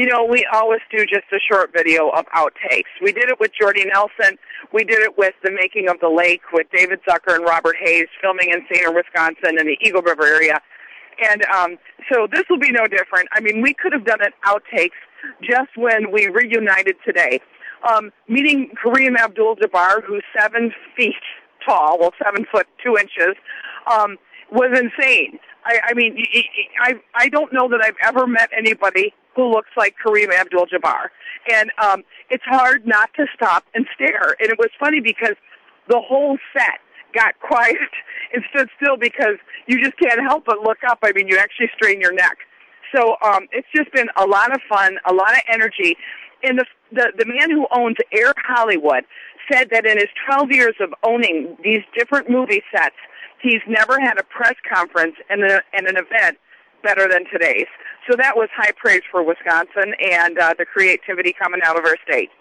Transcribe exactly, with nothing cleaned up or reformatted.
you know, we always do just a short video of outtakes. We did it with Jordy Nelson. We did it with the making of The Lake with David Zucker and Robert Hayes, filming in Sainer, Wisconsin, in the Eagle River area. And um, so this will be no different. I mean, we could have done it outtakes just when we reunited today. Um, meeting Kareem Abdul-Jabbar, who's seven feet tall, well, seven foot two inches, um, was insane. I, I mean, I I don't know that I've ever met anybody who looks like Kareem Abdul-Jabbar. And um, it's hard not to stop and stare. And it was funny because the whole set got quiet and stood still because you just can't help but look up. I mean, you actually strain your neck. So um, it's just been a lot of fun, a lot of energy. And the, the, the man who owns Air Hollywood said that in his twelve years of owning these different movie sets, he's never had a press conference and, a, and an event better than today's. So that was high praise for Wisconsin and uh, the creativity coming out of our state.